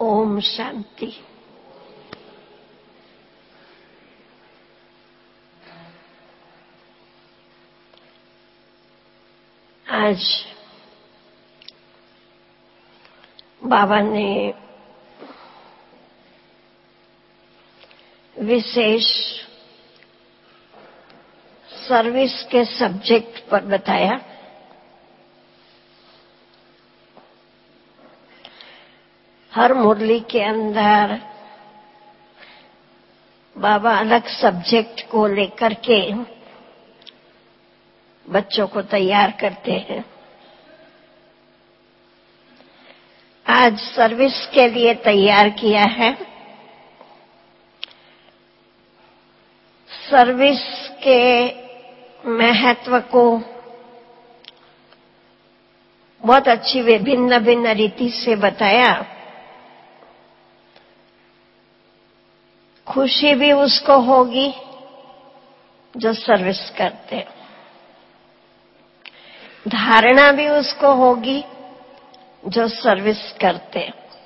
ओम शांति। आज बाबा ने विशेष सर्विस के सब्जेक्ट पर बताया। हर मुरली के अंदर बाबा अलग सब्जेक्ट को लेकर के बच्चों को तैयार करते हैं। आज सर्विस के लिए तैयार किया है। सर्विस के महत्व को बहुत अच्छी विभिन्न भिन्न रीति से बताया। खुशी भी उसको होगी जो सर्विस करते, धारणा भी उसको होगी जो सर्विस करते,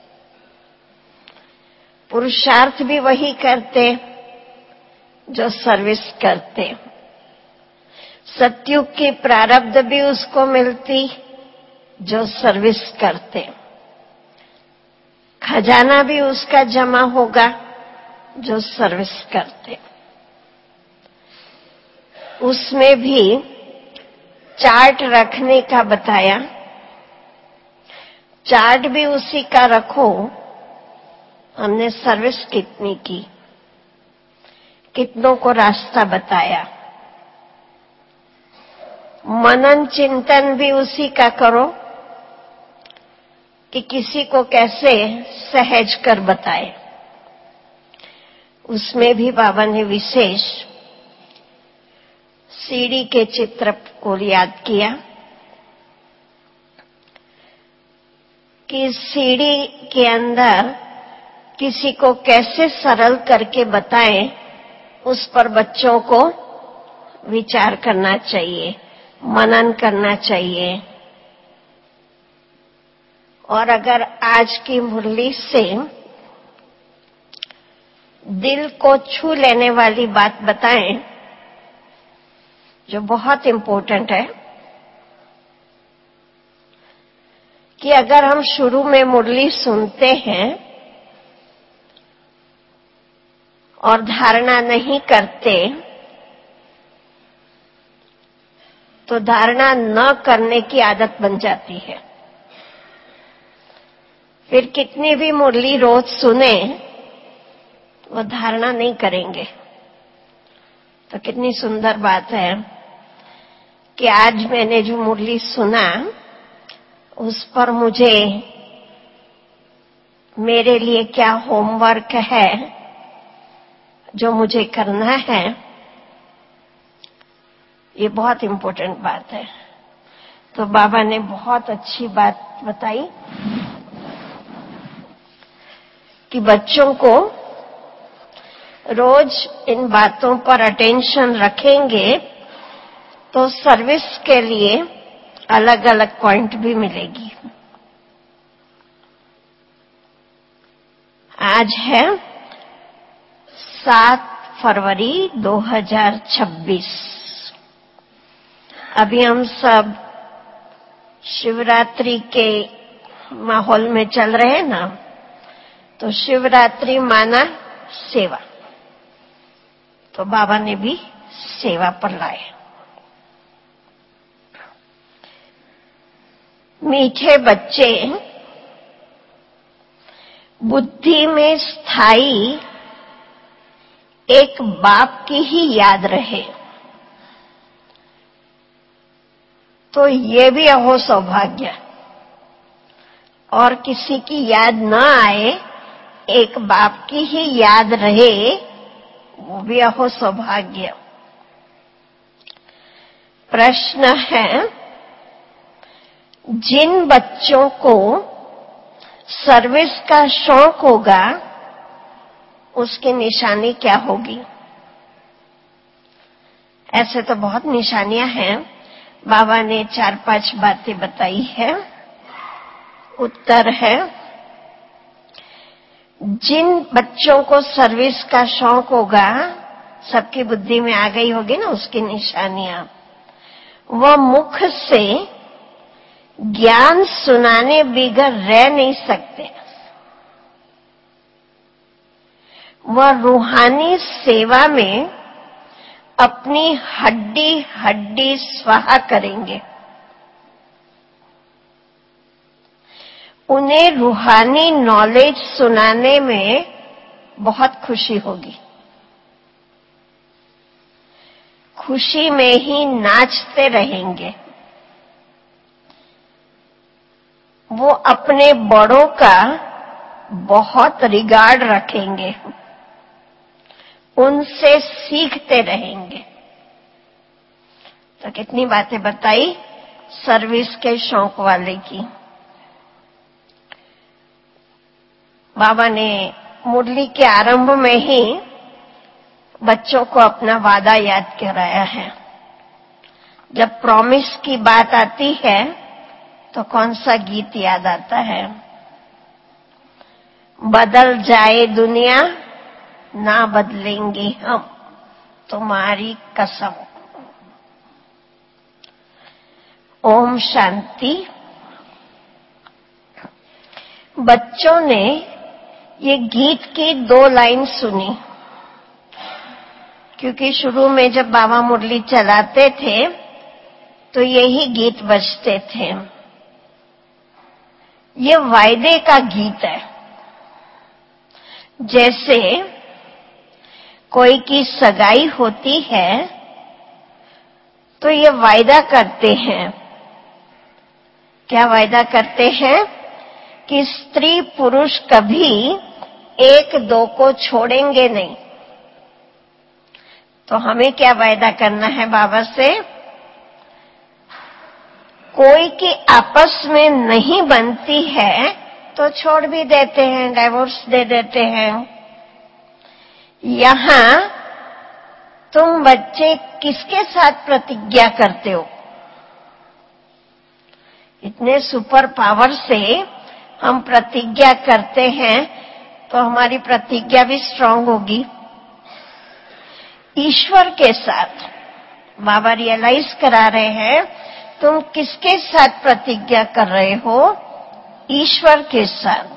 पुरुषार्थ भी वही करते जो सर्विस करते, सतयुग की प्रारब्ध भी उसको मिलती जो सर्विस करते, खजाना भी उसका जमा होगा जो सर्विस करते। उसमें भी चार्ट रखने का बताया। चार्ट भी उसी का रखो। हमने सर्विस कितनी की, कितनों को रास्ता बताया। मनन चिंतन भी उसी का करो कि किसी को कैसे सहज कर बताए। उसमें भी बाबा ने विशेष सीढ़ी के चित्र को याद किया कि सीढ़ी के अंदर किसी को कैसे सरल करके बताएं, उस पर बच्चों को विचार करना चाहिए, मनन करना चाहिए। और अगर आज की मुरली से दिल को छू लेने वाली बात बताएं, जो बहुत इंपॉर्टेंट है, कि अगर हम शुरू में मुरली सुनते हैं और धारणा नहीं करते, तो धारणा न करने की आदत बन जाती है। फिर कितनी भी मुरली रोज सुने, वो धारणा नहीं करेंगे। तो कितनी सुंदर बात है कि आज मैंने जो मुरली सुना, उस पर मुझे मेरे लिए क्या होमवर्क है जो मुझे करना है। ये बहुत इंपॉर्टेंट बात है। तो बाबा ने बहुत अच्छी बात बताई कि बच्चों को रोज इन बातों पर अटेंशन रखेंगे तो सर्विस के लिए अलग अलग पॉइंट भी मिलेगी। आज है 7 फरवरी 2026। अभी हम सब शिवरात्रि के माहौल में चल रहे हैं ना, तो शिवरात्रि माना सेवा, तो बाबा ने भी सेवा पर लाए। मीठे बच्चे बुद्धि में स्थायी एक बाप की ही याद रहे, तो ये भी अहो सौभाग्य। और किसी की याद न आए, एक बाप की ही याद रहे, वो भी अहो सौभाग्य। प्रश्न है, जिन बच्चों को सर्विस का शौक होगा, उसकी निशानी क्या होगी? ऐसे तो बहुत निशानियां हैं। बाबा ने 4-5 बातें बताई है। उत्तर है, जिन बच्चों को सर्विस का शौक होगा, सबकी बुद्धि में आ गई होगी ना उसकी निशानियां, वह मुख से ज्ञान सुनाने बिगर रह नहीं सकते। वह रूहानी सेवा में अपनी हड्डी हड्डी स्वाहा करेंगे। उन्हें रूहानी नॉलेज सुनाने में बहुत खुशी होगी। खुशी में ही नाचते रहेंगे। वो अपने बड़ों का बहुत रिगार्ड रखेंगे, उनसे सीखते रहेंगे। तो कितनी बातें बताई सर्विस के शौक वाले की। बाबा ने मुरली के आरंभ में ही बच्चों को अपना वादा याद कराया है। जब प्रॉमिस की बात आती है तो कौन सा गीत याद आता है? बदल जाए दुनिया ना बदलेंगे हम, तुम्हारी कसम। ओम शांति। बच्चों ने ये गीत की 2 लाइन सुनी, क्योंकि शुरू में जब बाबा मुरली चलाते थे तो यही गीत बजते थे। ये वायदे का गीत है। जैसे कोई की सगाई होती है तो ये वायदा करते हैं। क्या वायदा करते हैं? कि स्त्री पुरुष कभी एक दो को छोड़ेंगे नहीं। तो हमें क्या वायदा करना है बाबा से? कोई की आपस में नहीं बनती है तो छोड़ भी देते हैं, डाइवोर्स दे देते हैं। यहां तुम बच्चे किसके साथ प्रतिज्ञा करते हो? इतने सुपर पावर से हम प्रतिज्ञा करते हैं तो हमारी प्रतिज्ञा भी स्ट्रांग होगी। ईश्वर के साथ बाबा रियलाइज करा रहे हैं, तुम किसके साथ प्रतिज्ञा कर रहे हो? ईश्वर के साथ।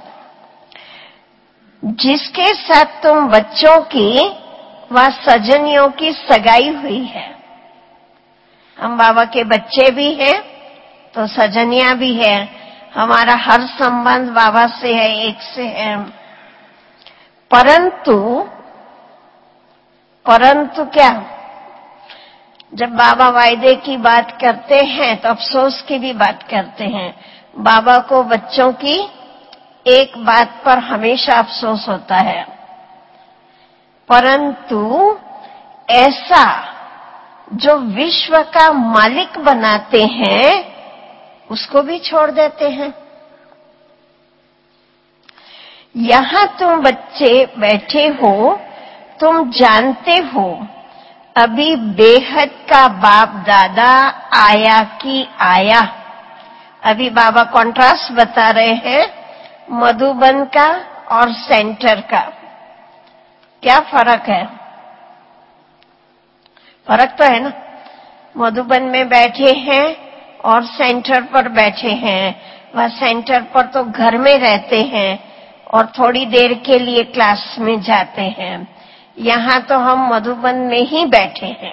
जिसके साथ तुम बच्चों की व सजनियों की सगाई हुई है। हम बाबा के बच्चे भी हैं तो सजनियां भी है। हमारा हर संबंध बाबा से है, एक से है। परंतु क्या? जब बाबा वायदे की बात करते हैं तो अफसोस की भी बात करते हैं। बाबा को बच्चों की एक बात पर हमेशा अफसोस होता है, परंतु ऐसा जो विश्व का मालिक बनाते हैं उसको भी छोड़ देते हैं। यहां तुम बच्चे बैठे हो, तुम जानते हो अभी बेहद का बाप दादा आया कि आया। अभी बाबा कॉन्ट्रास्ट बता रहे हैं मधुबन का और सेंटर का। क्या फर्क है? फर्क तो है ना। मधुबन में बैठे हैं और सेंटर पर बैठे हैं। वह सेंटर पर तो घर में रहते हैं और थोड़ी देर के लिए क्लास में जाते हैं। यहां तो हम मधुबन में ही बैठे हैं।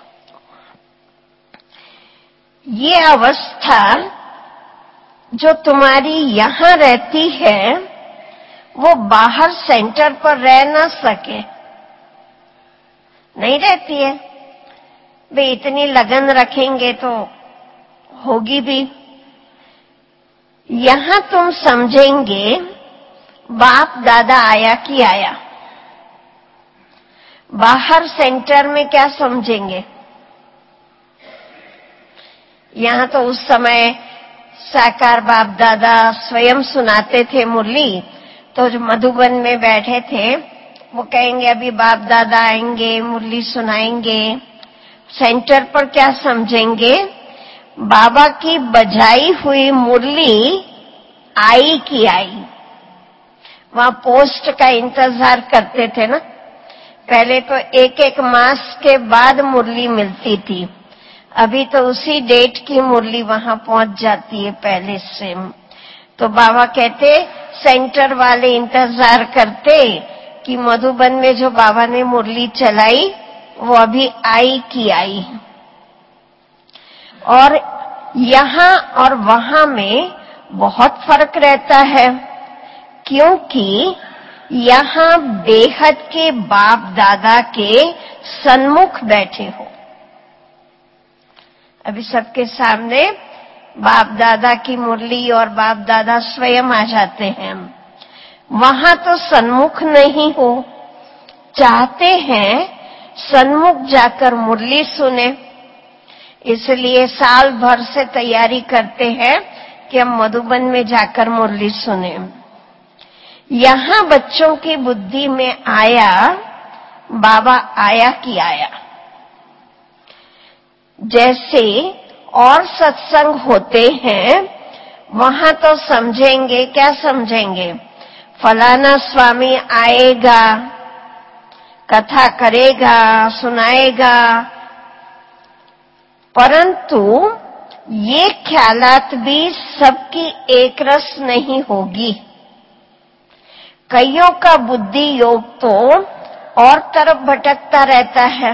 ये अवस्था जो तुम्हारी यहां रहती है वो बाहर सेंटर पर रह ना सके, नहीं रहती है। वे इतनी लगन रखेंगे तो होगी भी। यहां तुम समझेंगे बाप दादा आया कि आया। बाहर सेंटर में क्या समझेंगे? यहां तो उस समय साकार बाप दादा स्वयं सुनाते थे मुरली, तो जो मधुबन में बैठे थे वो कहेंगे अभी बाप दादा आएंगे, मुरली सुनाएंगे। सेंटर पर क्या समझेंगे? बाबा की बजाई हुई मुरली आई की आई। वहां पोस्ट का इंतजार करते थे ना। पहले तो एक एक मास के बाद मुरली मिलती थी, अभी तो उसी डेट की मुरली वहां पहुंच जाती है पहले से। तो बाबा कहते सेंटर वाले इंतजार करते कि मधुबन में जो बाबा ने मुरली चलाई वो अभी आई कि आई। और यहां और वहां में बहुत फर्क रहता है, क्योंकि यहां बेहद के बाप दादा के सन्मुख बैठे हो। अभी सबके सामने बाप दादा की मुरली और बाप दादा स्वयं आ जाते हैं। वहां तो सन्मुख नहीं हो, चाहते हैं सन्मुख जाकर मुरली सुने, इसलिए साल भर से तैयारी करते हैं कि हम मधुबन में जाकर मुरली सुने। यहां बच्चों की बुद्धि में आया बाबा आया कि आया। जैसे और सत्संग होते हैं वहां तो समझेंगे, क्या समझेंगे, फलाना स्वामी आएगा, कथा करेगा, सुनाएगा, परंतु ये ख्यालात भी सबकी एक रस नहीं होगी। कईयों का बुद्धि योग तो और तरफ भटकता रहता है।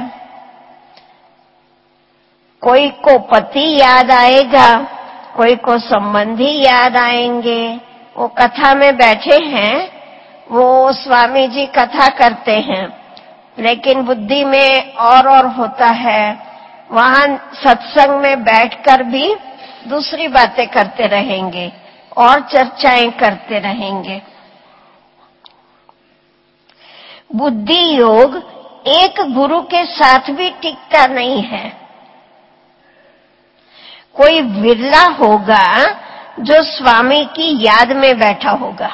कोई को पति याद आएगा, कोई को संबंधी याद आएंगे। वो कथा में बैठे हैं, वो स्वामी जी कथा करते हैं, लेकिन बुद्धि में और होता है। वहां सत्संग में बैठकर भी दूसरी बातें करते रहेंगे और चर्चाएं करते रहेंगे। बुद्धि योग एक गुरु के साथ भी टिकता नहीं है। कोई विरला होगा जो स्वामी की याद में बैठा होगा।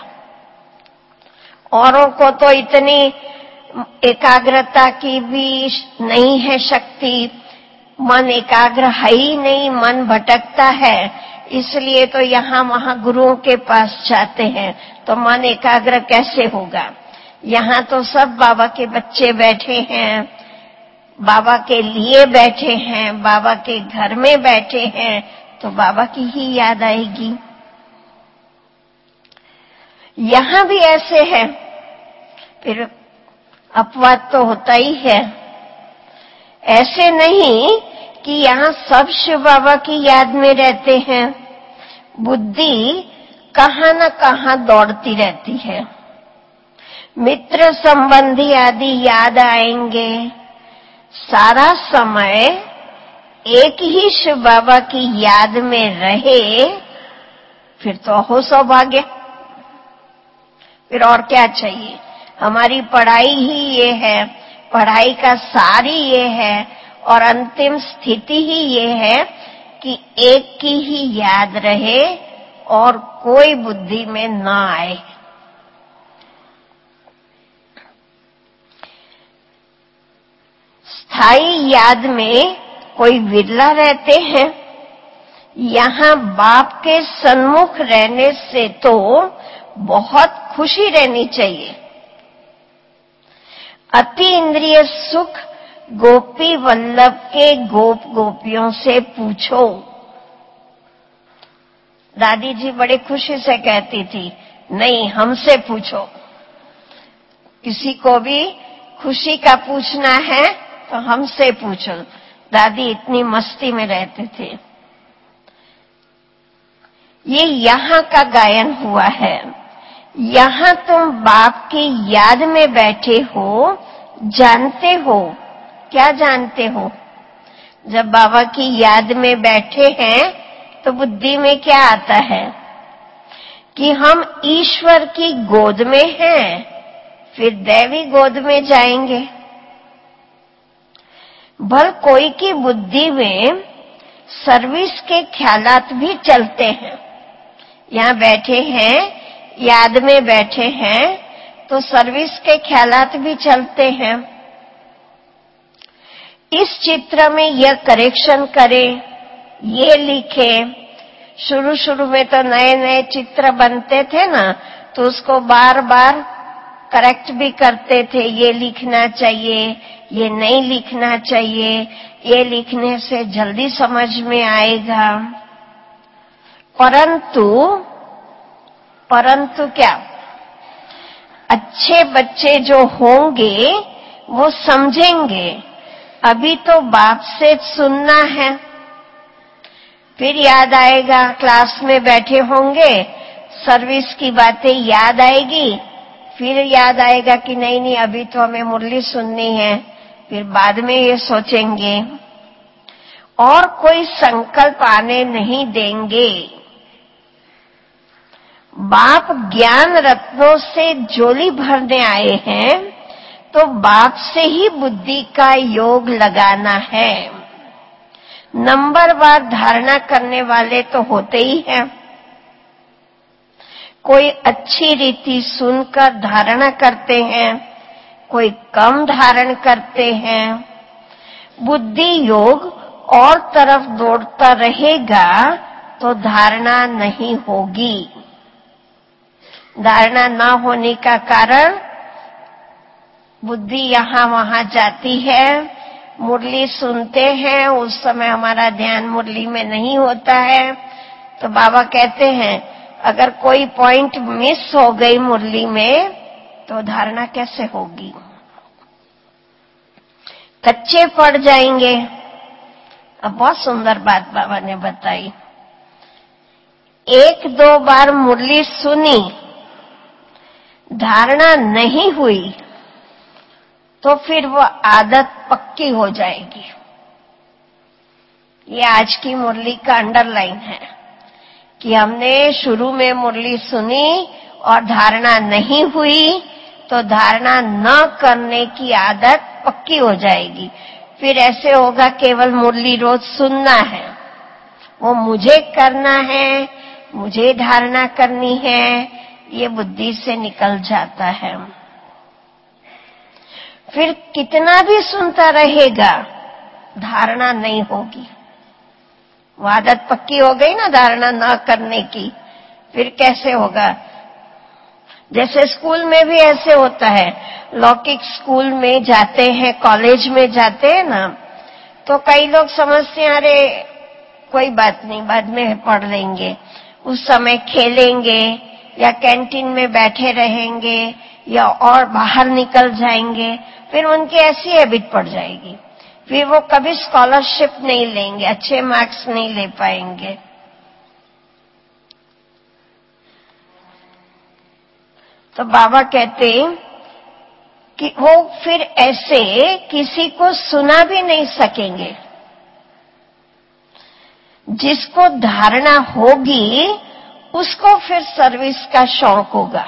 औरों को तो इतनी एकाग्रता की भी नहीं है शक्ति, मन एकाग्र है ही नहीं, मन भटकता है, इसलिए तो यहां वहां गुरुओं के पास जाते हैं। तो मन एकाग्र कैसे होगा? यहां तो सब बाबा के बच्चे बैठे हैं, बाबा के लिए बैठे हैं, बाबा के घर में बैठे हैं, तो बाबा की ही याद आएगी। यहां भी ऐसे है, फिर अपवाद तो होता ही है। ऐसे नहीं कि यहां सब शिव बाबा की याद में रहते हैं, बुद्धि कहां न कहां दौड़ती रहती है। मित्र संबंधी आदि याद आएंगे, सारा समय एक ही शिव बाबा की याद में रहे, फिर तो हो सौभाग्य, फिर और क्या चाहिए। हमारी पढ़ाई ही ये है, पढ़ाई का सार ही ये है और अंतिम स्थिति ही ये है कि एक की ही याद रहे और कोई बुद्धि में ना आए। स्थायी याद में कोई विरला रहते हैं। यहां बाप के सन्मुख रहने से तो बहुत खुशी रहनी चाहिए। अति इंद्रिय सुख गोपी वल्लभ के गोप गोपियों से पूछो। दादी जी बड़े खुशी से कहती थी, नहीं हमसे पूछो। किसी को भी खुशी का पूछना है तो हमसे पूछो। दादी इतनी मस्ती में रहते थे। ये यहां का गायन हुआ है। यहां तुम बाप की याद में बैठे हो, जानते हो। क्या जानते हो? जब बाबा की याद में बैठे हैं तो बुद्धि में क्या आता है कि हम ईश्वर की गोद में हैं, फिर दैवी गोद में जाएंगे। भल कोई की बुद्धि में सर्विस के ख्यालात भी चलते हैं। यहां बैठे हैं, याद में बैठे हैं, तो सर्विस के ख्यालात भी चलते हैं। इस चित्र में यह करेक्शन करे, ये लिखे। शुरू शुरू में तो नए नए चित्र बनते थे ना, तो उसको बार बार करेक्ट भी करते थे, ये लिखना चाहिए, ये नहीं लिखना चाहिए, ये लिखने से जल्दी समझ में आएगा। परंतु क्या, अच्छे बच्चे जो होंगे वो समझेंगे। अभी तो बाप से सुनना है, फिर याद आएगा, क्लास में बैठे होंगे, सर्विस की बातें याद आएगी, फिर याद आएगा कि नहीं अभी तो हमें मुरली सुननी है, फिर बाद में ये सोचेंगे और कोई संकल्प आने नहीं देंगे। बाप ज्ञान रत्नों से झोली भरने आए हैं, तो बाप से ही बुद्धि का योग लगाना है। नंबरवार धारणा करने वाले तो होते ही हैं। कोई अच्छी रीति सुनकर धारणा करते हैं, कोई कम धारण करते हैं। बुद्धि योग और तरफ दौड़ता रहेगा तो धारणा नहीं होगी। धारणा न होने का कारण बुद्धि यहां वहां जाती है। मुरली सुनते हैं, उस समय हमारा ध्यान मुरली में नहीं होता है, तो बाबा कहते हैं अगर कोई पॉइंट मिस हो गई मुरली में तो धारणा कैसे होगी, कच्चे पड़ जाएंगे। अब बहुत सुंदर बात बाबा ने बताई। एक दो बार मुरली सुनी, धारणा नहीं हुई, तो फिर वो आदत पक्की हो जाएगी। ये आज की मुरली का अंडरलाइन है कि हमने शुरू में मुरली सुनी और धारणा नहीं हुई, तो धारणा न करने की आदत पक्की हो जाएगी। फिर ऐसे होगा केवल मुरली रोज सुनना है, वो मुझे करना है, मुझे धारणा करनी है, ये बुद्धि से निकल जाता है। फिर कितना भी सुनता रहेगा, धारणा नहीं होगी। वो आदत पक्की हो गई ना धारणा न करने की, फिर कैसे होगा। जैसे स्कूल में भी ऐसे होता है, लौकिक स्कूल में जाते हैं, कॉलेज में जाते हैं ना, तो कई लोग समझते हैं अरे कोई बात नहीं, बाद में पढ़ लेंगे। उस समय खेलेंगे या कैंटीन में बैठे रहेंगे या और बाहर निकल जाएंगे, फिर उनकी ऐसी हैबिट पड़ जाएगी, फिर वो कभी स्कॉलरशिप नहीं लेंगे, अच्छे मार्क्स नहीं ले पाएंगे। तो बाबा कहते कि वो फिर ऐसे किसी को सुना भी नहीं सकेंगे। जिसको धारणा होगी उसको फिर सर्विस का शौक होगा,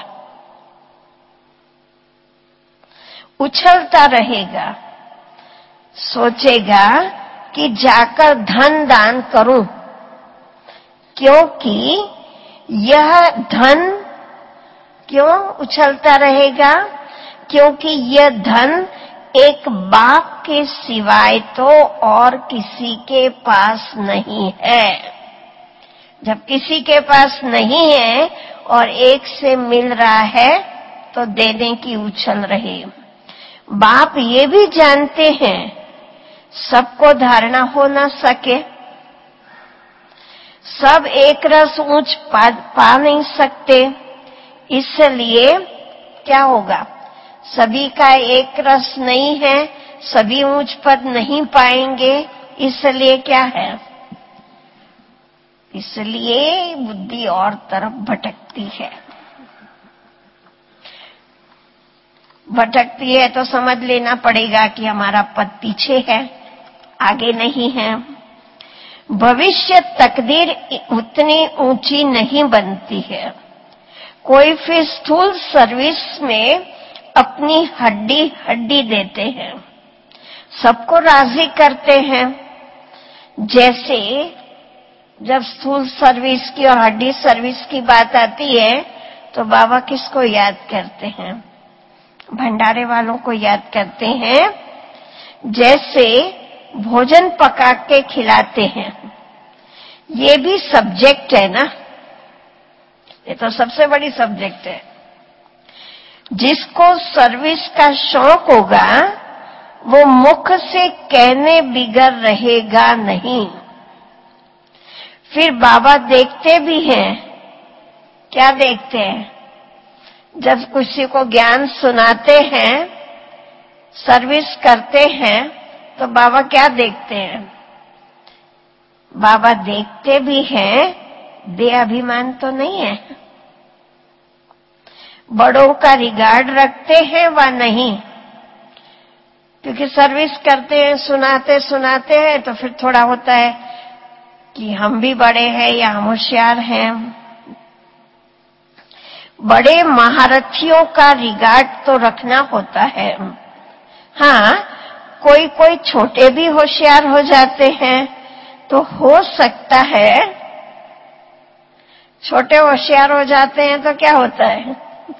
उछलता रहेगा, सोचेगा कि जाकर धन दान करूं, क्योंकि यह धन क्यों उछलता रहेगा, क्योंकि यह धन एक बाप के सिवाय तो और किसी के पास नहीं है। जब किसी के पास नहीं है और एक से मिल रहा है तो देने की उछल रहे। बाप ये भी जानते हैं सबको धारणा हो ना सके, सब एक रस ऊंच पा नहीं सकते, इसलिए क्या होगा, सभी का एक रस नहीं है, सभी ऊंच पद नहीं पाएंगे, इसलिए क्या है, इसलिए बुद्धि और तरफ भटकती है। भटकती है तो समझ लेना पड़ेगा कि हमारा पद पीछे है, आगे नहीं है। भविष्य तकदीर उतनी ऊंची नहीं बनती है। कोई फिर स्थूल सर्विस में अपनी हड्डी हड्डी देते हैं, सबको राजी करते हैं। जैसे जब स्थूल सर्विस की और हड्डी सर्विस की बात आती है तो बाबा किसको याद करते हैं, भंडारे वालों को याद करते हैं। जैसे भोजन पका के खिलाते हैं, ये भी सब्जेक्ट है ना, ये तो सबसे बड़ी सब्जेक्ट है। जिसको सर्विस का शौक होगा वो मुख से कहने बिगड़ रहेगा नहीं। फिर बाबा देखते भी हैं। क्या देखते हैं? जब किसी को ज्ञान सुनाते हैं, सर्विस करते हैं, तो बाबा क्या देखते हैं? बाबा देखते भी हैं, बेअभिमान तो नहीं है। बड़ों का रिगार्ड रखते हैं व नहीं, क्योंकि सर्विस करते हैं, सुनाते हैं, तो फिर थोड़ा होता है कि हम भी बड़े हैं या हम होशियार हैं। बड़े महारथियों का रिगार्ड तो रखना होता है। हाँ, कोई छोटे भी होशियार हो जाते हैं, तो हो सकता है छोटे होशियार हो जाते हैं तो क्या होता है,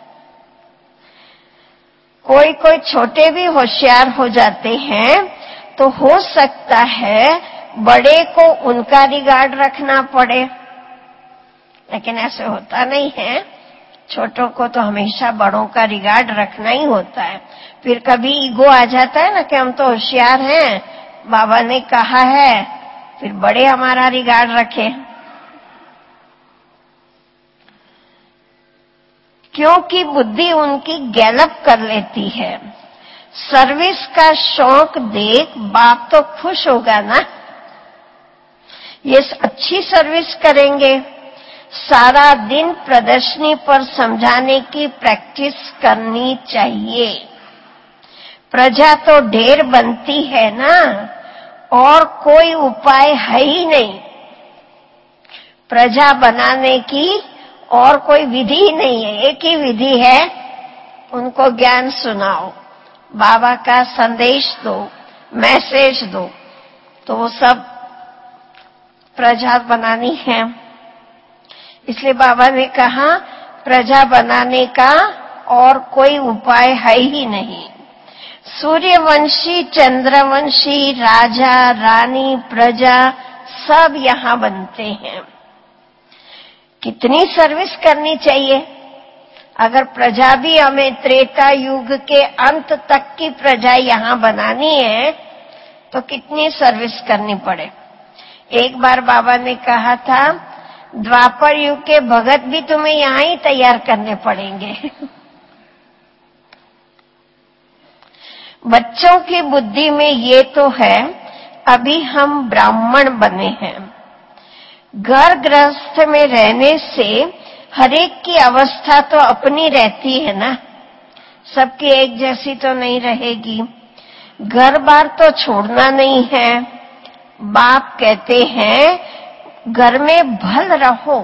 कोई छोटे भी होशियार हो जाते हैं, तो हो सकता है बड़े को उनका रिगार्ड रखना पड़े। लेकिन ऐसे होता नहीं है। छोटों को तो हमेशा बड़ों का रिगार्ड रखना ही होता है। फिर कभी ईगो आ जाता है ना कि हम तो होशियार हैं, बाबा ने कहा है, फिर बड़े हमारा रिगार्ड रखें। क्योंकि बुद्धि उनकी गैलप कर लेती है। सर्विस का शौक देख बाप तो खुश होगा ना, ये अच्छी सर्विस करेंगे। सारा दिन प्रदर्शनी पर समझाने की प्रैक्टिस करनी चाहिए। प्रजा तो ढेर बनती है ना, और कोई उपाय है ही नहीं। प्रजा बनाने की और कोई विधि ही नहीं है, एक ही विधि है, उनको ज्ञान सुनाओ, बाबा का संदेश दो, मैसेज दो, तो वो सब प्रजा बनानी है। इसलिए बाबा ने कहा प्रजा बनाने का और कोई उपाय है ही नहीं। सूर्यवंशी, चंद्रवंशी, राजा, रानी, प्रजा सब यहां बनते हैं। कितनी सर्विस करनी चाहिए? अगर प्रजा भी हमें त्रेता युग के अंत तक की प्रजा यहां बनानी है, तो कितनी सर्विस करनी पड़े। एक बार बाबा ने कहा था, द्वापर युग के भगत भी तुम्हें यहां ही तैयार करने पड़ेंगे। बच्चों की बुद्धि में ये तो है, अभी हम ब्राह्मण बने हैं। घर गृहस्थ में रहने से हरेक की अवस्था तो अपनी रहती है ना, सबकी एक जैसी तो नहीं रहेगी। घर बार तो छोड़ना नहीं है। बाप कहते हैं घर में भल रहो,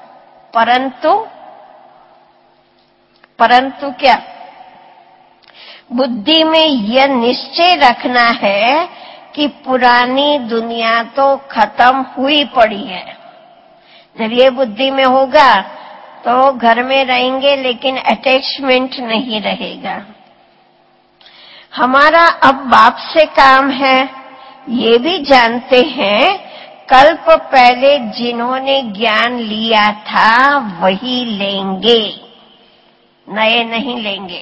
परंतु क्या? बुद्धि में यह निश्चय रखना है कि पुरानी दुनिया तो खत्म हुई पड़ी है। जब ये बुद्धि में होगा तो घर में रहेंगे, लेकिन अटैचमेंट नहीं रहेगा। हमारा अब बाप से काम है, ये भी जानते हैं। कल्प पहले जिन्होंने ज्ञान लिया था वही लेंगे, नए नहीं लेंगे।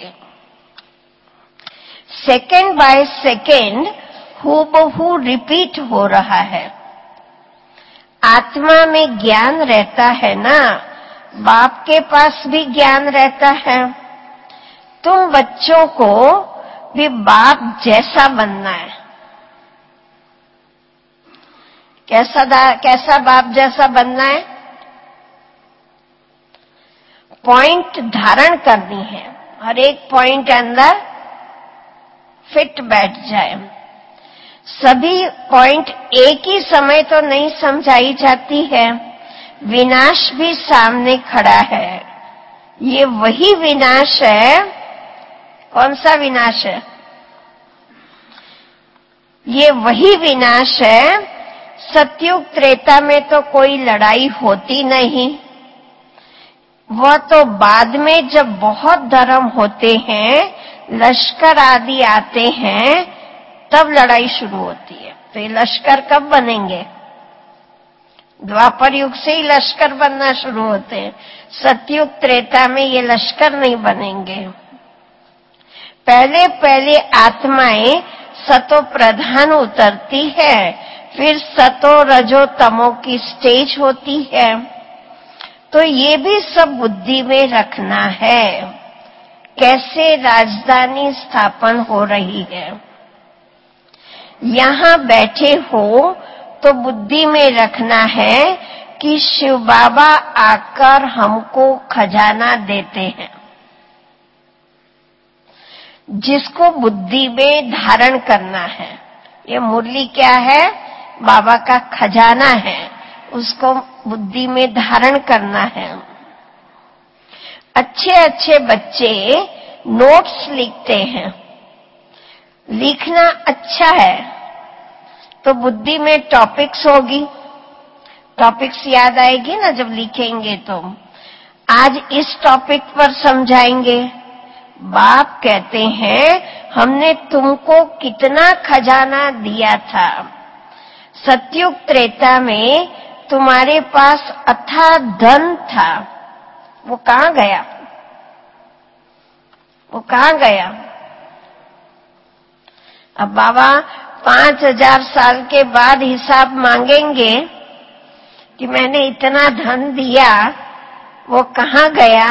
सेकेंड बाय सेकेंड हूबहू रिपीट हो रहा है। आत्मा में ज्ञान रहता है ना, बाप के पास भी ज्ञान रहता है। तुम बच्चों को भी बाप जैसा बनना है। कैसा बाप जैसा बनना है? पॉइंट धारण करनी है, हर एक पॉइंट अंदर फिट बैठ जाए। सभी पॉइंट एक ही समय तो नहीं समझाई जाती है। विनाश भी सामने खड़ा है। ये वही विनाश है। कौन सा विनाश है? ये वही विनाश है। सतयुग त्रेता में तो कोई लड़ाई होती नहीं, वह तो बाद में जब बहुत धर्म होते हैं, लश्कर आदि आते हैं, तब लड़ाई शुरू होती है। तो ये लश्कर कब बनेंगे? द्वापर युग से ही लश्कर बनना शुरू होते हैं। सतयुग त्रेता में ये लश्कर नहीं बनेंगे। पहले पहले आत्माएं सतो प्रधान उतरती है, फिर सतो रजो तमो की स्टेज होती है। तो ये भी सब बुद्धि में रखना है, कैसे राजधानी स्थापन हो रही है। यहां बैठे हो तो बुद्धि में रखना है कि शिव बाबा आकर हमको खजाना देते हैं, जिसको बुद्धि में धारण करना है। ये मुरली क्या है? बाबा का खजाना है, उसको बुद्धि में धारण करना है। अच्छे अच्छे बच्चे नोट्स लिखते हैं, लिखना अच्छा है तो बुद्धि में टॉपिक्स होगी, टॉपिक्स याद आएगी ना जब लिखेंगे। तो आज इस टॉपिक पर समझाएंगे। बाप कहते हैं हमने तुमको कितना खजाना दिया था। सतयुग त्रेता में तुम्हारे पास अथाह धन था, वो कहां गया? वो कहां गया? अब बाबा 5000 साल के बाद हिसाब मांगेंगे कि मैंने इतना धन दिया, वो कहां गया?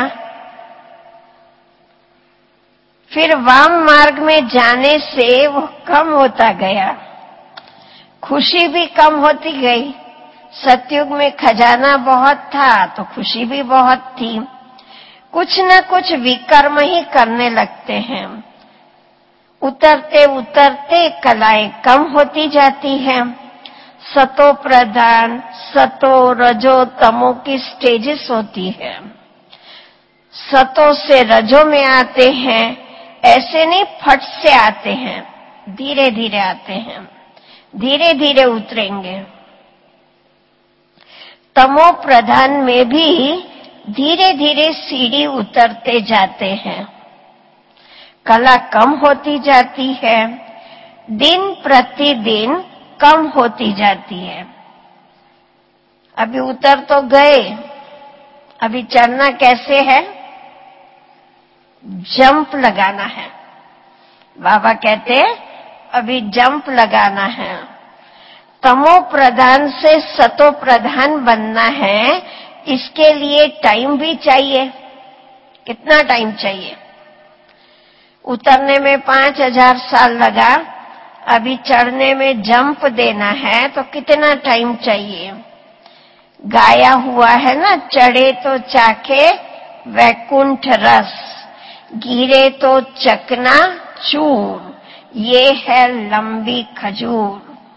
फिर वाम मार्ग में जाने से वो कम होता गया, खुशी भी कम होती गई। सतयुग में खजाना बहुत था तो खुशी भी बहुत थी। कुछ न कुछ विकर्म ही करने लगते हैं, उतरते उतरते कलाएं कम होती जाती हैं। सतो प्रधान, सतो रजो तमो की स्टेजेस होती है। सतो से रजो में आते हैं, ऐसे नहीं फट से आते हैं, धीरे धीरे आते हैं, धीरे धीरे उतरेंगे। तमो प्रधान में भी धीरे धीरे सीढ़ी उतरते जाते हैं, कला कम होती जाती है, दिन प्रतिदिन कम होती जाती है। अभी उतर तो गए, अभी चढ़ना कैसे है? जंप लगाना है। बाबा कहते अभी जंप लगाना है। तमो प्रधान से सतो प्रधान बनना है, इसके लिए टाइम भी चाहिए। कितना टाइम चाहिए? उतरने में 5000 साल लगा, अभी चढ़ने में जंप देना है तो कितना टाइम चाहिए? गाया हुआ है ना, चढ़े तो चाखे वैकुंठ रस, गिरे तो चकना चूर, ये है लंबी खजूर।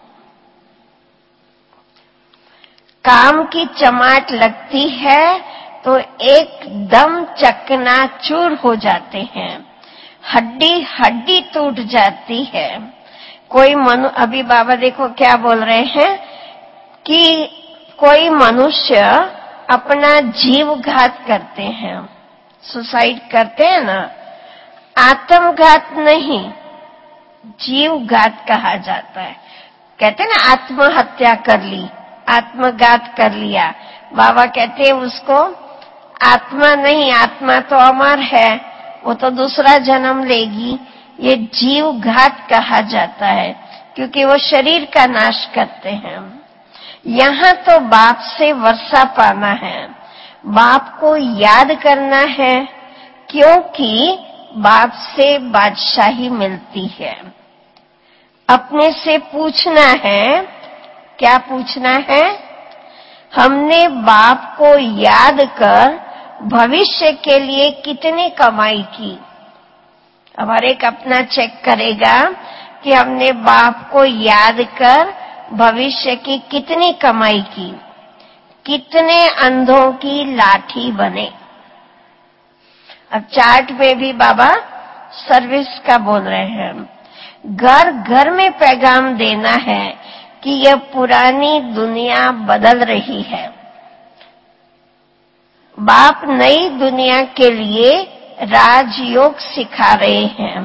काम की चमाट लगती है तो एकदम चकनाचूर हो जाते हैं, हड्डी हड्डी टूट जाती है। कोई अभी बाबा देखो क्या बोल रहे हैं कि कोई मनुष्य अपना जीव घात करते हैं, सुसाइड करते हैं ना, आत्मघात नहीं, जीव घात कहा जाता है। कहते हैं ना आत्महत्या कर ली, आत्मघात कर लिया। बाबा कहते हैं उसको आत्मा नहीं, आत्मा तो अमर है, वो तो दूसरा जन्म लेगी। ये जीव घात कहा जाता है क्योंकि वो शरीर का नाश करते हैं। यहाँ तो बाप से वर्षा पाना है, बाप को याद करना है, क्योंकि बाप से बादशाही मिलती है। अपने से पूछना है, क्या पूछना है? हमने बाप को याद कर भविष्य के लिए कितनी कमाई की। अब हर एक अपना चेक करेगा कि हमने बाप को याद कर भविष्य की कितनी कमाई की, कितने अंधों की लाठी बने। अब चार्ट में भी बाबा सर्विस का बोल रहे हैं, घर घर में पैगाम देना है कि यह पुरानी दुनिया बदल रही है। बाप नई दुनिया के लिए राजयोग सिखा रहे हैं।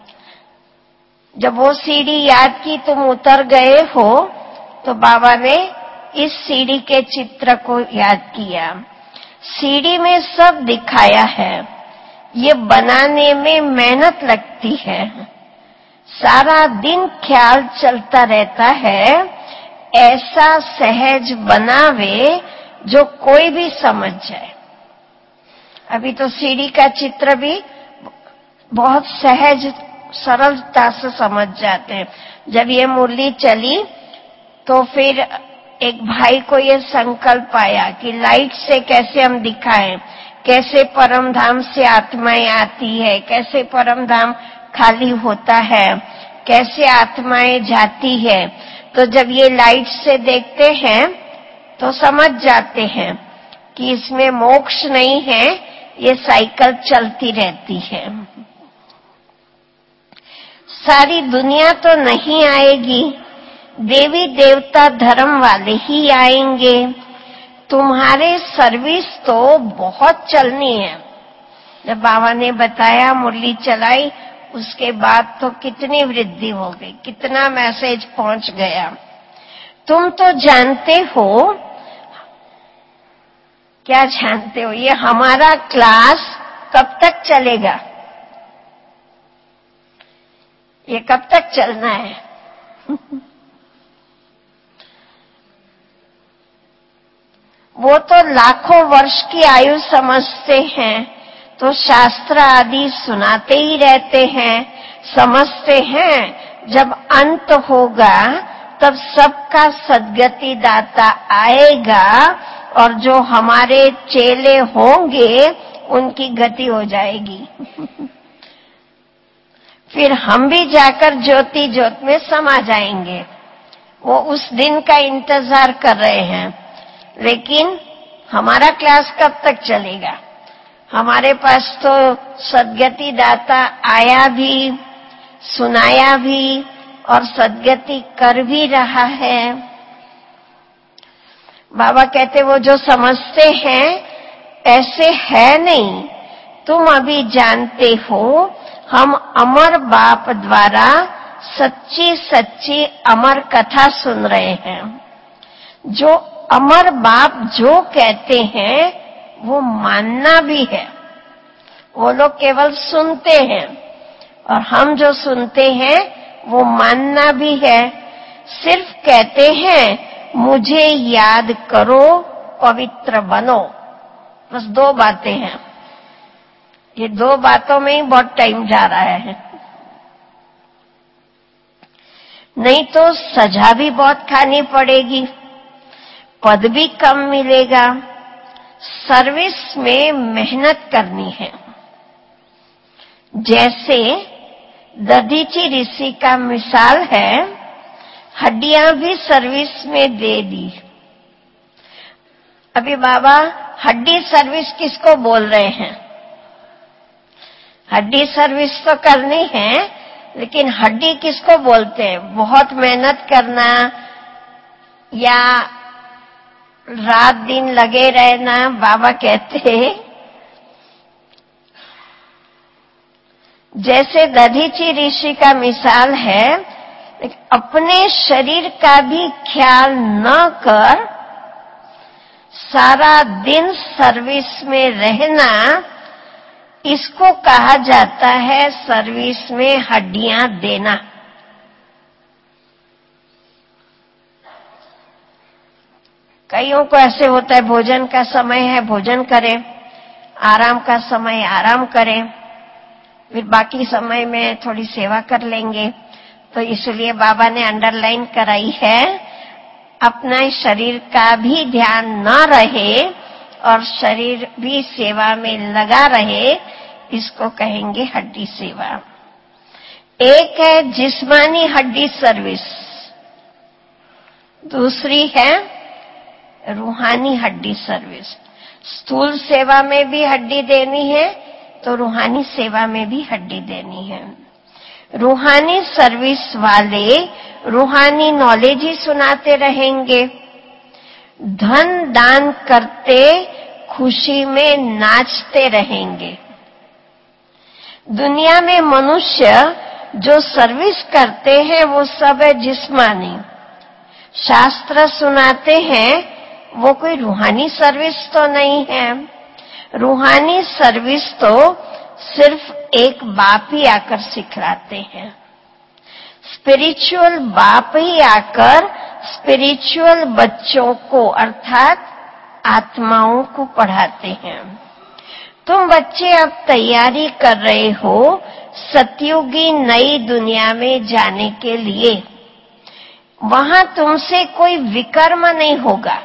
जब वो सीढ़ी याद की तुम उतर गए हो तो बाबा ने इस सीढ़ी के चित्र को याद किया। सीढ़ी में सब दिखाया है, ये बनाने में मेहनत लगती है, सारा दिन ख्याल चलता रहता है, ऐसा सहज बनावे जो कोई भी समझ जाए। अभी तो सीढ़ी का चित्र भी बहुत सहज सरलता से समझ जाते हैं। जब ये मुरली चली तो फिर एक भाई को ये संकल्प आया कि लाइट से कैसे हम दिखाएं, कैसे परम धाम से आत्माएं आती है, कैसे परम धाम खाली होता है, कैसे आत्माएं जाती है। तो जब ये लाइट से देखते हैं तो समझ जाते हैं कि इसमें मोक्ष नहीं है, ये साइकिल चलती रहती है। सारी दुनिया तो नहीं आएगी, देवी देवता धर्म वाले ही आएंगे। तुम्हारे सर्विस तो बहुत चलनी है। जब बाबा ने बताया, मुरली चलाई, उसके बाद तो कितनी वृद्धि हो गई, कितना मैसेज पहुंच गया। तुम तो जानते हो, क्या जानते हो, ये हमारा क्लास कब तक चलेगा? ये कब तक चलना है? वो तो लाखों वर्ष की आयु समझते हैं, तो शास्त्र आदि सुनाते ही रहते हैं, समझते हैं जब अंत होगा तब सबका सद्गति दाता आएगा और जो हमारे चेले होंगे उनकी गति हो जाएगी। फिर हम भी जाकर ज्योति ज्योत में समा जाएंगे। वो उस दिन का इंतजार कर रहे हैं। लेकिन हमारा क्लास कब तक चलेगा? हमारे पास तो सद्गति दाता आया भी, सुनाया भी और सद्गति कर भी रहा है। बाबा कहते वो जो समझते हैं ऐसे है नहीं। तुम अभी जानते हो, हम अमर बाप द्वारा सच्ची सच्ची अमर कथा सुन रहे हैं। जो अमर बाप जो कहते हैं वो मानना भी है। वो लोग केवल सुनते हैं और हम जो सुनते हैं वो मानना भी है। सिर्फ कहते हैं मुझे याद करो, पवित्र बनो। बस दो बातें हैं। ये दो बातों में ही बहुत टाइम जा रहा है। नहीं तो सजा भी बहुत खानी पड़ेगी, पद भी कम मिलेगा। सर्विस में मेहनत करनी है। जैसे दधीची ऋषि का मिसाल है, हड्डियां भी सर्विस में दे दी। अभी बाबा हड्डी सर्विस किसको बोल रहे हैं? हड्डी सर्विस तो करनी है, लेकिन हड्डी किसको बोलते हैं? बहुत मेहनत करना या रात दिन लगे रहना। बाबा कहते हैं जैसे दधीची ऋषि का मिसाल है, अपने शरीर का भी ख्याल न कर सारा दिन सर्विस में रहना, इसको कहा जाता है सर्विस में हड्डियां देना। कईयों को ऐसे होता है, भोजन का समय है भोजन करें, आराम का समय आराम करें, फिर बाकी समय में थोड़ी सेवा कर लेंगे। तो इसलिए बाबा ने अंडरलाइन कराई है, अपना शरीर का भी ध्यान न रहे और शरीर भी सेवा में लगा रहे, इसको कहेंगे हड्डी सेवा। एक है जिस्मानी हड्डी सर्विस, दूसरी है रूहानी हड्डी सर्विस। स्थूल सेवा में भी हड्डी देनी है तो रूहानी सेवा में भी हड्डी देनी है। रूहानी सर्विस वाले रूहानी नॉलेज ही सुनाते रहेंगे, धन दान करते खुशी में नाचते रहेंगे। दुनिया में मनुष्य जो सर्विस करते हैं वो सब है जिस्मानी। शास्त्र सुनाते हैं वो कोई रूहानी सर्विस तो नहीं है। रूहानी सर्विस तो सिर्फ एक बाप ही आकर सिखलाते हैं। स्पिरिचुअल बाप ही आकर स्पिरिचुअल बच्चों को अर्थात आत्माओं को पढ़ाते हैं। तुम बच्चे अब तैयारी कर रहे हो सतयुगी नई दुनिया में जाने के लिए। वहां तुमसे कोई विकर्म नहीं होगा,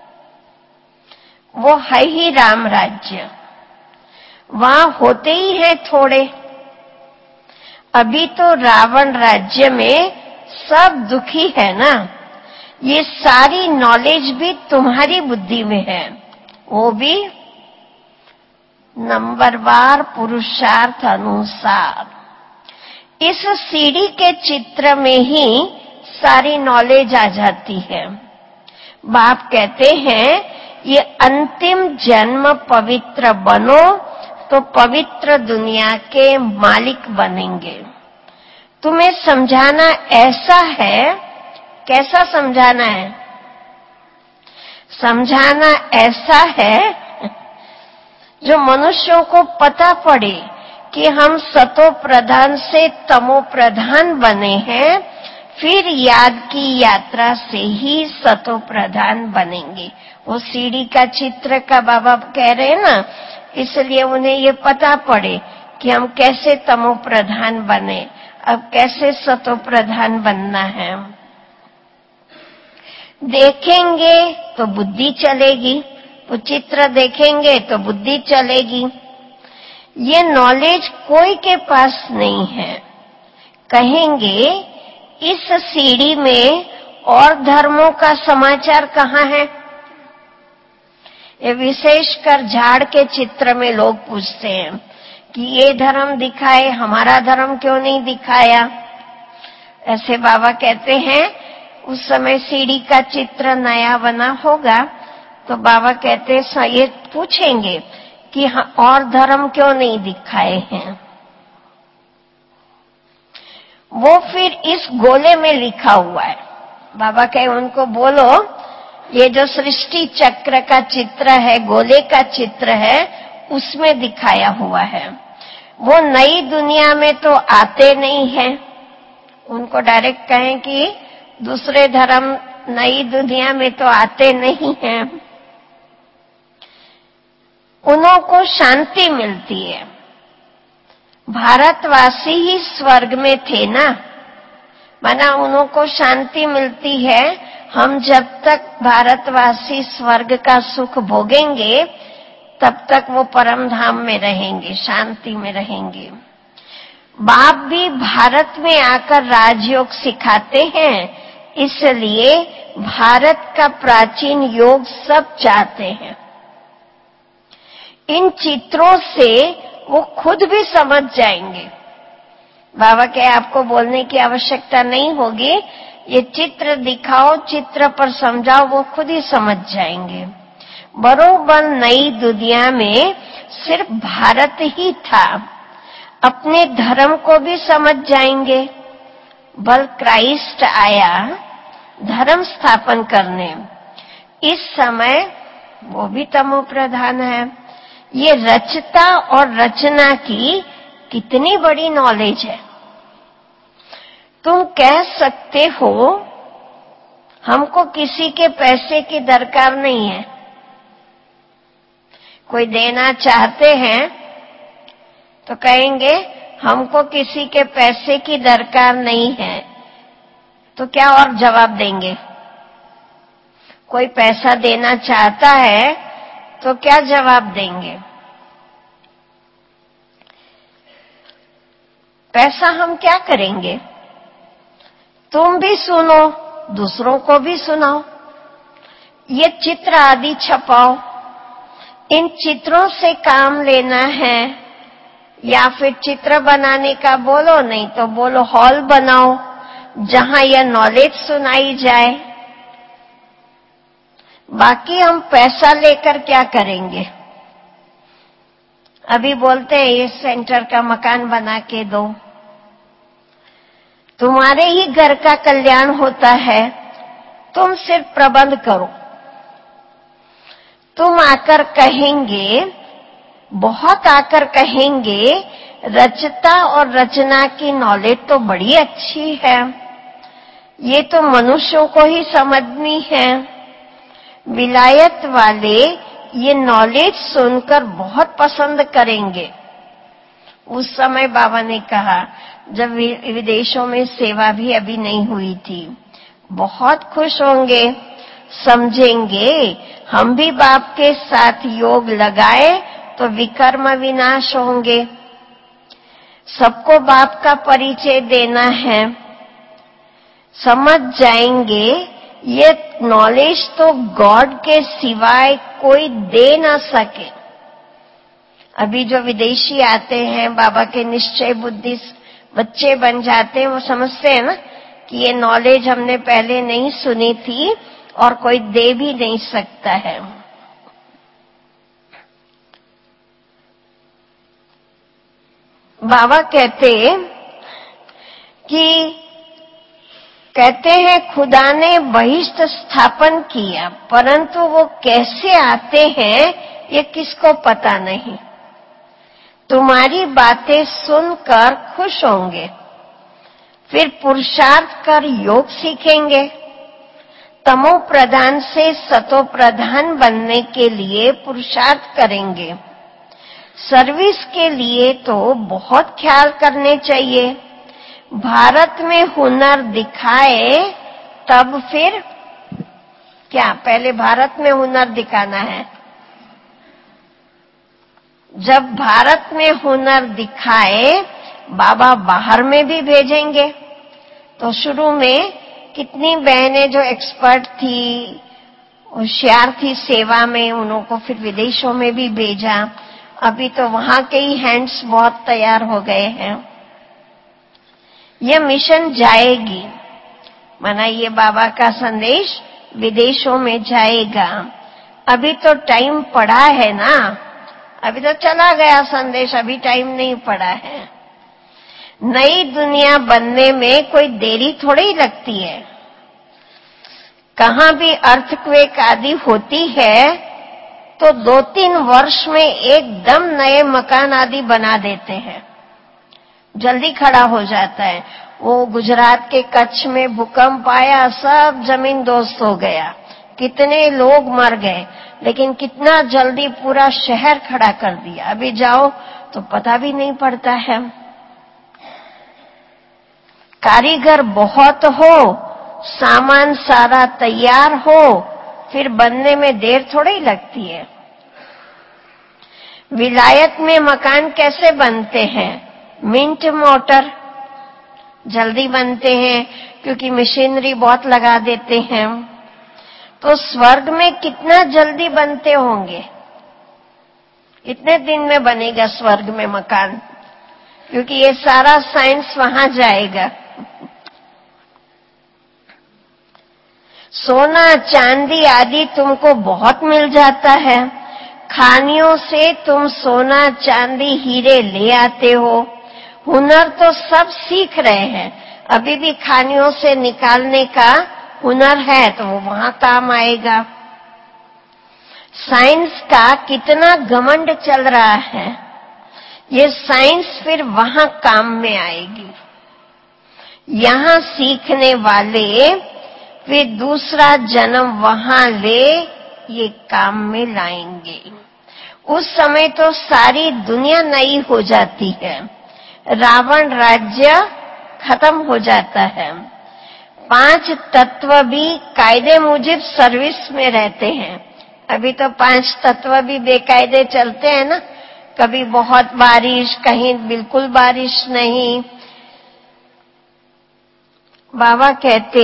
वो है ही राम राज्य। वहां होते ही है थोड़े। अभी तो रावण राज्य में सब दुखी है ना। ये सारी नॉलेज भी तुम्हारी बुद्धि में है, वो भी नंबरवार पुरुषार्थ अनुसार। इस सीढ़ी के चित्र में ही सारी नॉलेज आ जाती है। बाप कहते हैं ये अंतिम जन्म पवित्र बनो तो पवित्र दुनिया के मालिक बनेंगे। तुम्हें समझाना ऐसा है, कैसा समझाना है? समझाना ऐसा है जो मनुष्यों को पता पड़े कि हम सतो प्रधान से तमो प्रधान बने हैं, फिर याद की यात्रा से ही सतो प्रधान बनेंगे। वो सीढ़ी का चित्र का बाबा कह रहे हैं ना, इसलिए उन्हें ये पता पड़े कि हम कैसे तमो प्रधान बने, अब कैसे सतो प्रधान बनना है। देखेंगे तो बुद्धि चलेगी, वो चित्र देखेंगे तो बुद्धि चलेगी। ये नॉलेज कोई के पास नहीं है। कहेंगे इस सीढ़ी में और धर्मों का समाचार कहाँ है? ये विशेषकर झाड़ के चित्र में लोग पूछते हैं कि ये धर्म दिखाए, हमारा धर्म क्यों नहीं दिखाया? ऐसे बाबा कहते हैं उस समय सीढ़ी का चित्र नया बना होगा तो बाबा कहते हैं ये पूछेंगे कि और धर्म क्यों नहीं दिखाए हैं। वो फिर इस गोले में लिखा हुआ है। बाबा कहे उनको बोलो ये जो सृष्टि चक्र का चित्र है, गोले का चित्र है, उसमें दिखाया हुआ है। वो नई दुनिया में तो आते नहीं हैं। उनको डायरेक्ट कहें कि दूसरे धर्म नई दुनिया में तो आते नहीं हैं। उन्हों को शांति मिलती है। भारतवासी ही स्वर्ग में थे ना, माना उन्हों को शांति मिलती है। हम जब तक भारतवासी स्वर्ग का सुख भोगेंगे तब तक वो परम धाम में रहेंगे, शांति में रहेंगे। बाप भी भारत में आकर राजयोग सिखाते हैं, इसलिए भारत का प्राचीन योग सब चाहते हैं। इन चित्रों से वो खुद भी समझ जाएंगे। बाबा के आपको बोलने की आवश्यकता नहीं होगी, ये चित्र दिखाओ, चित्र पर समझाओ, वो खुद ही समझ जाएंगे। बरोबर नई दुनिया में सिर्फ भारत ही था, अपने धर्म को भी समझ जाएंगे। बल क्राइस्ट आया धर्म स्थापन करने, इस समय वो भी तमो प्रधान है। ये रचता और रचना की कितनी बड़ी नॉलेज है। तुम कह सकते हो हमको किसी के पैसे की दरकार नहीं है। कोई देना चाहते हैं तो कहेंगे हमको किसी के पैसे की दरकार नहीं है, तो क्या और जवाब देंगे? कोई पैसा देना चाहता है तो क्या जवाब देंगे? पैसा हम क्या करेंगे? तुम भी सुनो, दूसरों को भी सुनाओ, ये चित्र आदि छपाओ। इन चित्रों से काम लेना है या फिर चित्र बनाने का बोलो, नहीं तो बोलो हॉल बनाओ जहां यह नॉलेज सुनाई जाए। बाकी हम पैसा लेकर क्या करेंगे? अभी बोलते हैं ये सेंटर का मकान बना के दो, तुम्हारे ही घर का कल्याण होता है, तुम सिर्फ प्रबंध करो। तुम आकर कहेंगे बहुत आकर कहेंगे रचता और रचना की नॉलेज तो बड़ी अच्छी है, ये तो मनुष्यों को ही समझनी है। विलायत वाले ये नॉलेज सुनकर बहुत पसंद करेंगे। उस समय बाबा ने कहा, जब विदेशों में सेवा भी अभी नहीं हुई थी, बहुत खुश होंगे, समझेंगे हम भी बाप के साथ योग लगाए तो विकर्म विनाश होंगे। सबको बाप का परिचय देना है, समझ जाएंगे ये नॉलेज तो गॉड के सिवाय कोई दे ना सके। अभी जो विदेशी आते हैं, बाबा के निश्चय बुद्धि बच्चे बन जाते हैं, वो समझते हैं ना कि ये नॉलेज हमने पहले नहीं सुनी थी और कोई दे भी नहीं सकता है। बाबा कहते हैं खुदा ने बहिष्ठ स्थापन किया, परंतु वो कैसे आते हैं ये किसको पता नहीं। तुम्हारी बातें सुनकर खुश होंगे, फिर पुरुषार्थ कर योग सीखेंगे। तमो प्रधान से सतो प्रधान बनने के लिए पुरुषार्थ करेंगे। सर्विस के लिए तो बहुत ख्याल करने चाहिए। भारत में हुनर दिखाए तब फिर क्या, पहले भारत में हुनर दिखाना है। जब भारत में हुनर दिखाए, बाबा बाहर में भी भेजेंगे। तो शुरू में कितनी बहनें जो एक्सपर्ट थी, होशियार थी सेवा में, उनको फिर विदेशों में भी भेजा। अभी तो वहां के ही हैंड्स बहुत तैयार हो गए हैं। यह मिशन जाएगी, माना ये बाबा का संदेश विदेशों में जाएगा। अभी तो टाइम पड़ा है ना, अभी तो चला गया संदेश, अभी टाइम नहीं पड़ा है। नई दुनिया बनने में कोई देरी थोड़ी लगती है। कहां भी अर्थक्वेक आदि होती है तो 2-3 वर्ष में एकदम नए मकान आदि बना देते हैं, जल्दी खड़ा हो जाता है। वो गुजरात के कच्छ में भूकंप आया, सब जमीन दोस्त हो गया, कितने लोग मर गए, लेकिन कितना जल्दी पूरा शहर खड़ा कर दिया। अभी जाओ तो पता भी नहीं पड़ता है। कारीगर बहुत हो, सामान सारा तैयार हो, फिर बनने में देर थोड़ी लगती है। विलायत में मकान कैसे बनते हैं? मिंट मोटर, जल्दी बनते हैं क्योंकि मशीनरी बहुत लगा देते हैं। तो स्वर्ग में कितना जल्दी बनते होंगे, कितने दिन में बनेगा स्वर्ग में मकान, क्योंकि ये सारा साइंस वहां जाएगा। सोना चांदी आदि तुमको बहुत मिल जाता है, खानियों से तुम सोना चांदी हीरे ले आते हो। हुनर तो सब सीख रहे हैं, अभी भी खानियों से निकालने का हुनर है तो वो वहां काम आएगा। साइंस का कितना घमंड चल रहा है, ये साइंस फिर वहां काम में आएगी। यहां सीखने वाले फिर दूसरा जन्म वहां ले ये काम में लाएंगे। उस समय तो सारी दुनिया नई हो जाती है, रावण राज्य खत्म हो जाता है। 5 तत्व भी कायदे मुजिब सर्विस में रहते हैं। अभी तो 5 तत्व भी बेकायदे चलते हैं ना, कभी बहुत बारिश, कहीं बिल्कुल बारिश नहीं। बाबा कहते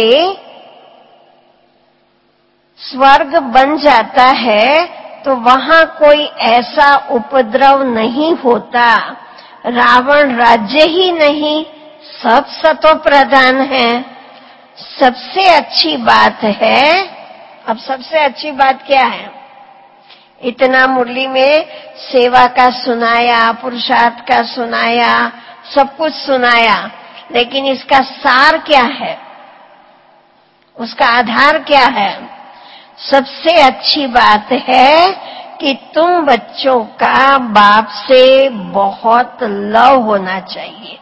स्वर्ग बन जाता है तो वहां कोई ऐसा उपद्रव नहीं होता, रावण राज्य ही नहीं, सब सतो प्रधान है। सबसे अच्छी बात है, अब सबसे अच्छी बात क्या है? इतना मुरली में सेवा का सुनाया, पुरुषार्थ का सुनाया, सब कुछ सुनाया, लेकिन इसका सार क्या है, उसका आधार क्या है? सबसे अच्छी बात है कि तुम बच्चों का बाप से बहुत लव होना चाहिए।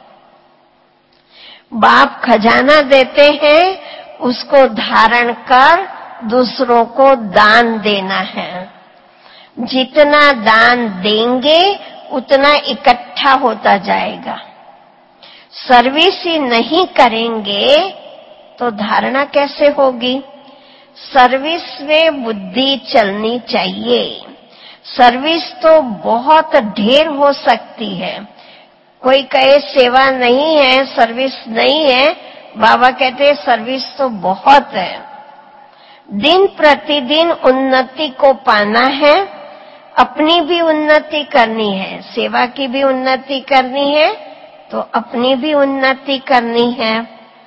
बाप खजाना देते हैं, उसको धारण कर दूसरों को दान देना है। जितना दान देंगे उतना इकट्ठा होता जाएगा। सर्विस ही नहीं करेंगे तो धारणा कैसे होगी? सर्विस में बुद्धि चलनी चाहिए। सर्विस तो बहुत ढेर हो सकती है। कोई कहे सेवा नहीं है, सर्विस नहीं है, बाबा कहते हैं सर्विस तो बहुत है। दिन प्रतिदिन उन्नति को पाना है, अपनी भी उन्नति करनी है, सेवा की भी उन्नति करनी है तो अपनी भी उन्नति करनी है।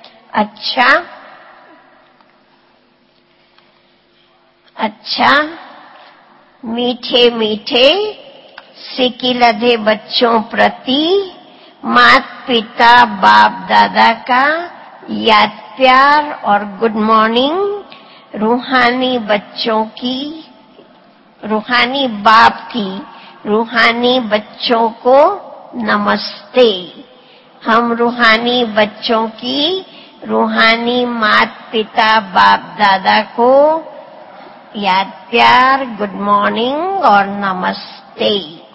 अच्छा, मीठे मीठे सिकिलधे बच्चों प्रति माता पिता बाप दादा का याद प्यार और गुड मॉर्निंग। रूहानी बच्चों की, रूहानी बाप की रूहानी बच्चों को नमस्ते। हम रूहानी बच्चों की रूहानी माता पिता बाप दादा को याद प्यार, गुड मॉर्निंग और नमस्ते।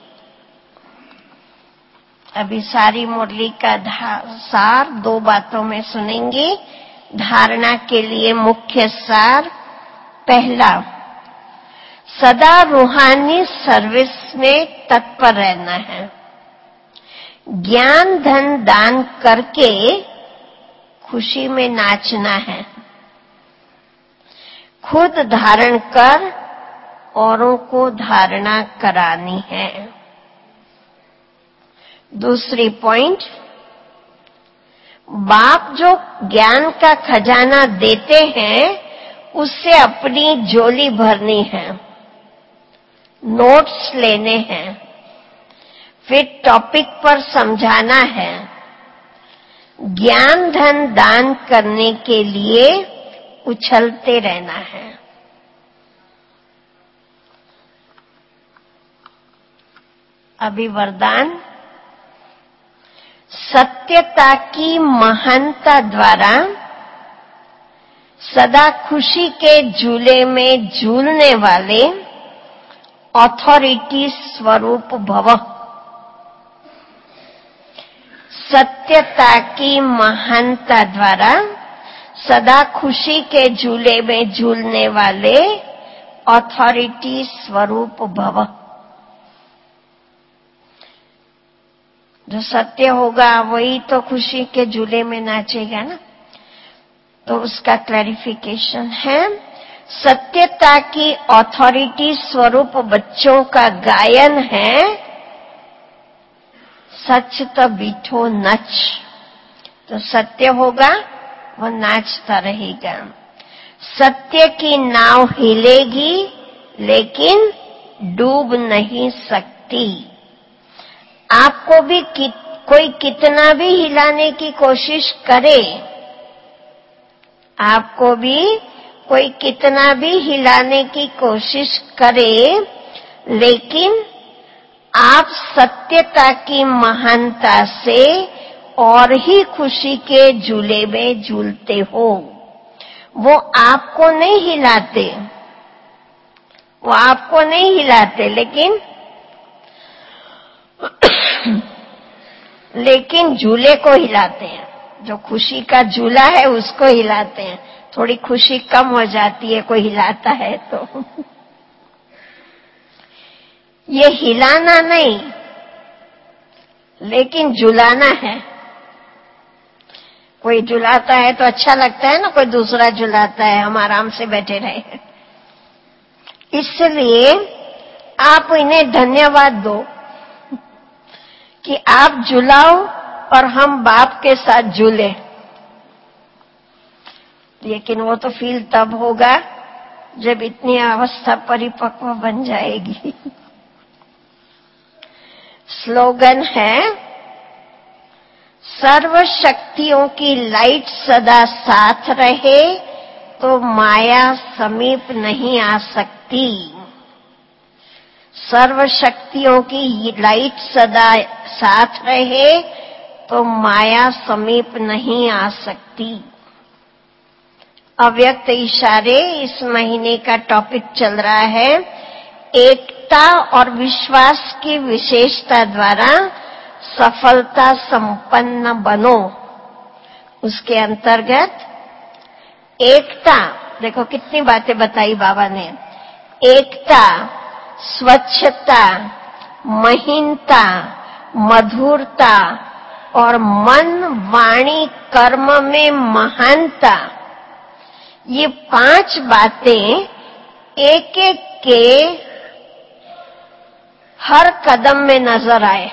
अभी सारी मुरली का सार 2 बातों में सुनेंगे। धारणा के लिए मुख्य सार, पहला, सदा रूहानी सर्विस में तत्पर रहना है। ज्ञान धन दान करके खुशी में नाचना है। खुद धारण कर औरों को धारणा करानी है। दूसरी पॉइंट, बाप जो ज्ञान का खजाना देते हैं उससे अपनी झोली भरनी है, नोट्स लेने हैं, फिर टॉपिक पर समझाना है। ज्ञान धन दान करने के लिए उछलते रहना है। अभी वरदान, सत्यता की महानता द्वारा सदा खुशी के झूले में झूलने वाले अथॉरिटी स्वरूप भव। सत्यता की महानता द्वारा सदा खुशी के झूले में झूलने वाले अथॉरिटी स्वरूप भव। जो सत्य होगा वही तो खुशी के झूले में नाचेगा ना। तो उसका क्लैरिफिकेशन है, सत्यता की अथॉरिटी स्वरूप बच्चों का गायन है, सच तो बीठो नच। तो सत्य होगा वो नाचता रहेगा। सत्य की नाव हिलेगी लेकिन डूब नहीं सकती। आपको भी कोई कितना भी हिलाने की कोशिश करे, आपको भी कोई कितना भी हिलाने की कोशिश करे, लेकिन आप सत्यता की महानता से और ही खुशी के झूले में झूलते हो। वो आपको नहीं हिलाते, वो आपको नहीं हिलाते, लेकिन झूले को हिलाते हैं। जो खुशी का झूला है उसको हिलाते हैं। थोड़ी खुशी कम हो जाती है कोई हिलाता है तो। ये हिलाना नहीं लेकिन झुलाना है। कोई झुलाता है तो अच्छा लगता है ना, कोई दूसरा झुलाता है, हम आराम से बैठे रहे। इसलिए आप इन्हें धन्यवाद दो कि आप झुलाओ और हम बाप के साथ झूले। लेकिन वो तो फील तब होगा जब इतनी अवस्था परिपक्व बन जाएगी। स्लोगन है, सर्व शक्तियों की लाइट सदा साथ रहे तो माया समीप नहीं आ सकती। सर्व शक्तियों की लाइट सदा साथ रहे तो माया समीप नहीं आ सकती। अव्यक्त इशारे इस महीने का टॉपिक चल रहा है, एकता और विश्वास की विशेषता द्वारा सफलता संपन्न बनो। उसके अंतर्गत एकता, देखो कितनी बातें बताई बाबा ने। एकता, स्वच्छता, महीनता, मधुरता और मन वाणी कर्म में महानता, ये 5 बातें एक एक के हर कदम में नजर आए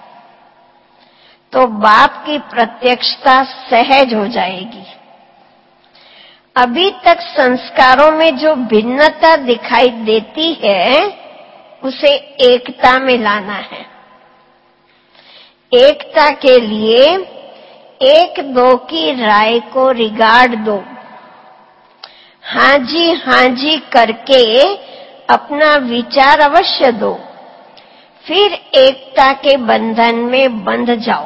तो बाप की प्रत्यक्षता सहज हो जाएगी। अभी तक संस्कारों में जो भिन्नता दिखाई देती है उसे एकता में लाना है। एकता के लिए एक दो की राय को रिगार्ड दो, हाँ जी करके अपना विचार अवश्य दो, फिर एकता के बंधन में बंध जाओ।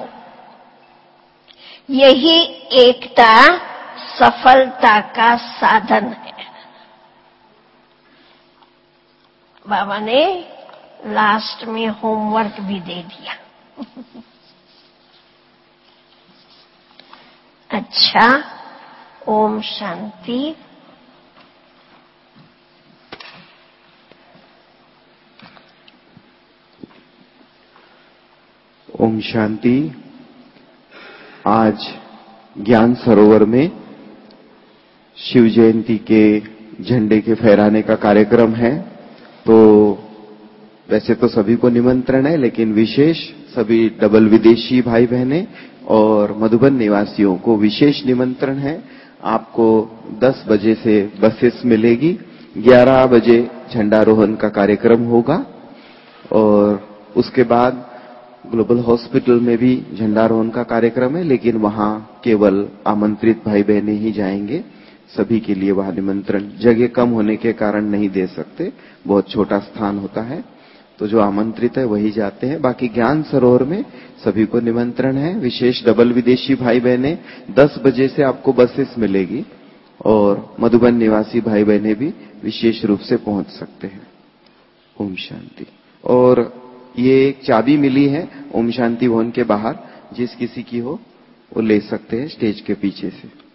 यही एकता सफलता का साधन है। बाबा ने लास्ट में होमवर्क भी दे दिया। अच्छा, ओम शांति। ओम शांति। आज ज्ञान सरोवर में शिव जयंती के झंडे के फहराने का कार्यक्रम है। तो वैसे तो सभी को निमंत्रण है, लेकिन विशेष सभी डबल विदेशी भाई बहनें और मधुबन निवासियों को विशेष निमंत्रण है। आपको 10 बजे से बसेस मिलेगी, 11 बजे झंडारोहण का कार्यक्रम होगा और उसके बाद ग्लोबल हॉस्पिटल में भी झंडारोहण का कार्यक्रम है, लेकिन वहां केवल आमंत्रित भाई बहनें ही जाएंगे। सभी के लिए वहां निमंत्रण, जगह कम होने के कारण नहीं दे सकते, बहुत छोटा स्थान होता है, तो जो आमंत्रित है वही जाते हैं। बाकी ज्ञान सरोवर में सभी को निमंत्रण है। विशेष डबल विदेशी भाई बहनें 10 बजे से आपको बसेस मिलेगी और मधुबन निवासी भाई बहनें भी विशेष रूप से पहुंच सकते हैं। ओम शांति। और ये एक चाबी मिली है ओम शांति भवन के बाहर, जिस किसी की हो वो ले सकते हैं स्टेज के पीछे से।